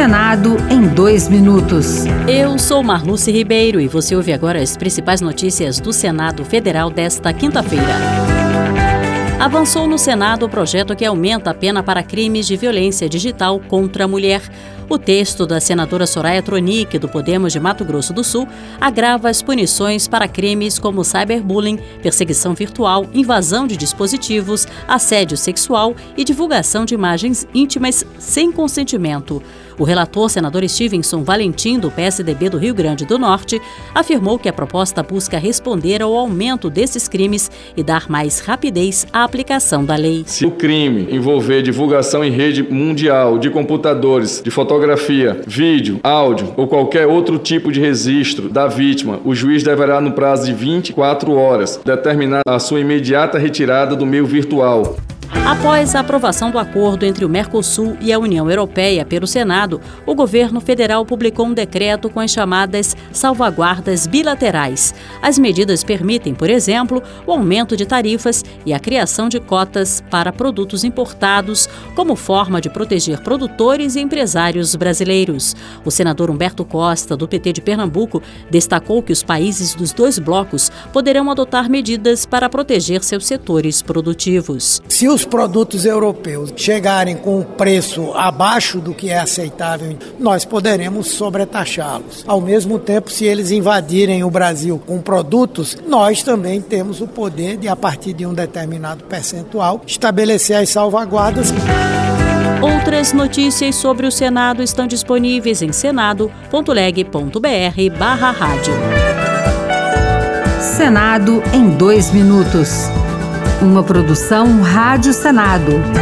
Senado em 2 minutos. Eu sou Marluce Ribeiro e você ouve agora as principais notícias do Senado Federal desta quinta-feira. Avançou no Senado o projeto que aumenta a pena para crimes de violência digital contra a mulher. O texto da senadora Soraya Tronic, do Podemos de Mato Grosso do Sul, agrava as punições para crimes como cyberbullying, perseguição virtual, invasão de dispositivos, assédio sexual e divulgação de imagens íntimas sem consentimento. O relator, senador Stevenson Valentim, do PSDB do Rio Grande do Norte, afirmou que a proposta busca responder ao aumento desses crimes e dar mais rapidez à aplicação da lei. Se o crime envolver divulgação em rede mundial de computadores, de fotografia, vídeo, áudio ou qualquer outro tipo de registro da vítima, o juiz deverá, no prazo de 24 horas, determinar a sua imediata retirada do meio virtual. Após a aprovação do acordo entre o Mercosul e a União Europeia pelo Senado, o governo federal publicou um decreto com as chamadas salvaguardas bilaterais. As medidas permitem, por exemplo, o aumento de tarifas e a criação de cotas para produtos importados, como forma de proteger produtores e empresários brasileiros. O senador Humberto Costa, do PT de Pernambuco, destacou que os países dos 2 blocos poderão adotar medidas para proteger seus setores produtivos. Se os produtos europeus chegarem com um preço abaixo do que é aceitável, nós poderemos sobretaxá-los. Ao mesmo tempo, se eles invadirem o Brasil com produtos, nós também temos o poder de, a partir de um determinado percentual, estabelecer as salvaguardas. Outras notícias sobre o Senado estão disponíveis em senado.leg.br/rádio. Senado em 2 minutos. Uma produção Rádio Senado.